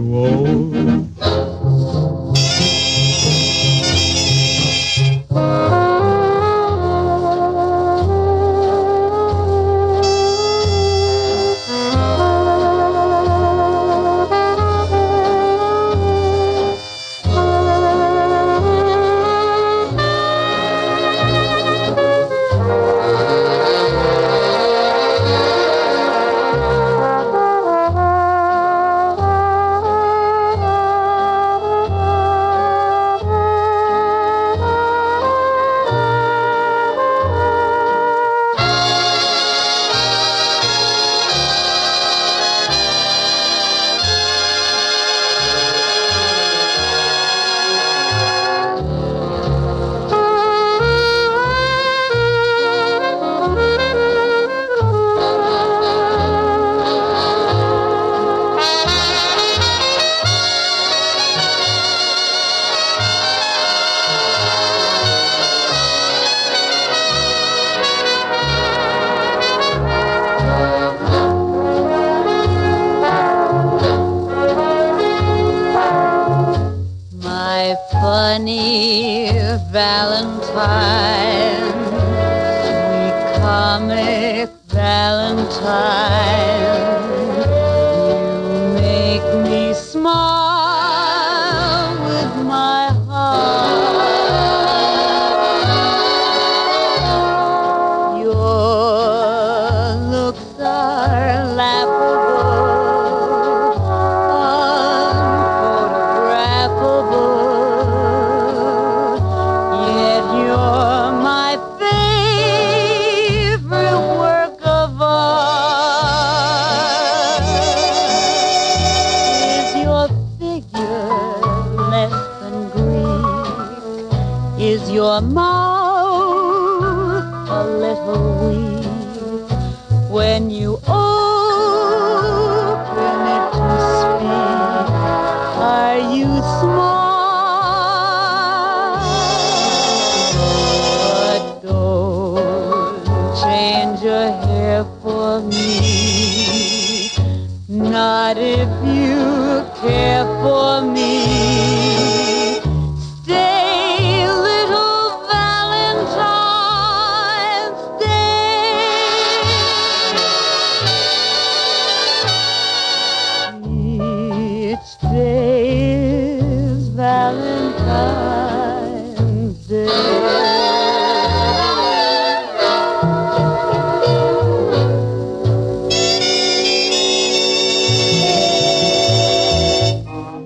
too old. My funny Valentine, sweet comic Valentine, you make me smile with my heart. Your looks are laughable, yet you're my favorite work of art. Is your figure less than Greek? Is your mouth a little weak when you open it to speak? Are you smart? But don't change your hair for me, not if you care for me. Stay, little Valentine, stay. Each day is Valentine.